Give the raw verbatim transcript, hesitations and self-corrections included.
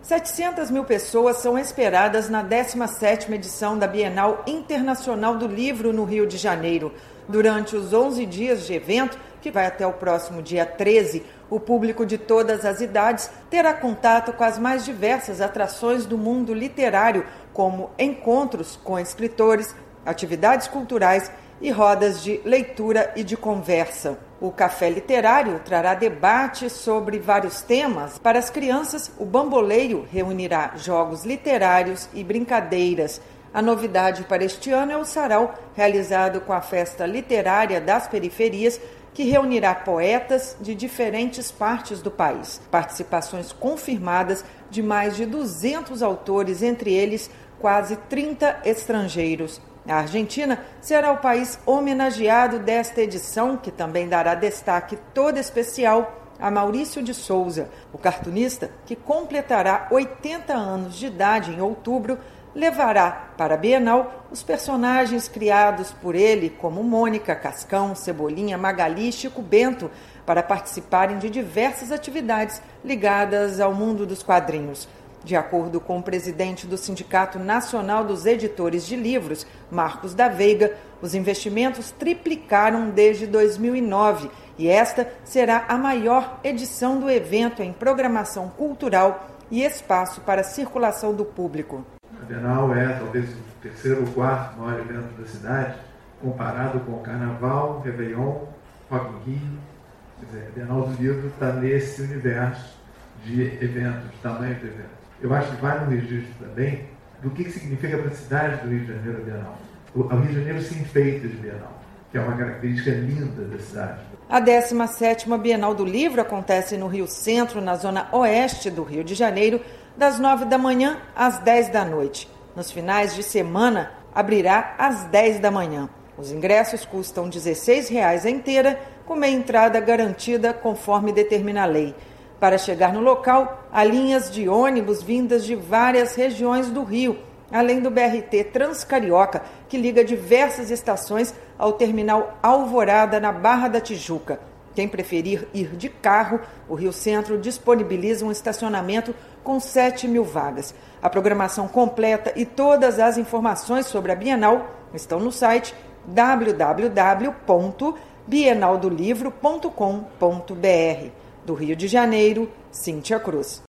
setecentas mil pessoas são esperadas na décima sétima edição da Bienal Internacional do Livro no Rio de Janeiro. Durante os onze dias de evento, que vai até o próximo dia treze, o público de todas as idades terá contato com as mais diversas atrações do mundo literário, como encontros com escritores, atividades culturais e rodas de leitura e de conversa. O Café Literário trará debates sobre vários temas. Para as crianças, o Bamboleio reunirá jogos literários e brincadeiras. A novidade para este ano é o sarau, realizado com a Festa Literária das Periferias, que reunirá poetas de diferentes partes do país. Participações confirmadas de mais de duzentos autores, entre eles quase trinta estrangeiros. A Argentina será o país homenageado desta edição, que também dará destaque todo especial a Maurício de Souza, o cartunista que completará oitenta anos de idade em outubro. Levará para a Bienal os personagens criados por ele, como Mônica, Cascão, Cebolinha, Magali e Chico Bento, para participarem de diversas atividades ligadas ao mundo dos quadrinhos. De acordo com o presidente do Sindicato Nacional dos Editores de Livros, Marcos da Veiga, os investimentos triplicaram desde dois mil e nove e esta será a maior edição do evento em programação cultural e espaço para a circulação do público. A Bienal é talvez o terceiro ou quarto maior evento da cidade, comparado com o Carnaval, Réveillon, Rock in Rio. Quer dizer, a Bienal do Livro está nesse universo de eventos, de tamanho de evento. Eu acho que vai no registro também do que, que significa para a cidade do Rio de Janeiro a Bienal. O Rio de Janeiro se enfeita de Bienal, que é uma característica linda da cidade. A décima sétima Bienal do Livro acontece no Rio Centro, na zona oeste do Rio de Janeiro, das nove da manhã às dez da noite. Nos finais de semana, abrirá às dez da manhã. Os ingressos custam dezesseis reais a inteira, com meia entrada garantida conforme determina a lei. Para chegar no local, há linhas de ônibus vindas de várias regiões do Rio, além do B R T Transcarioca, que liga diversas estações ao terminal Alvorada, na Barra da Tijuca. Quem preferir ir de carro, o Rio Centro disponibiliza um estacionamento com sete mil vagas. A programação completa e todas as informações sobre a Bienal estão no site w w w ponto bienal do livro ponto com ponto b r. Do Rio de Janeiro, Cíntia Cruz.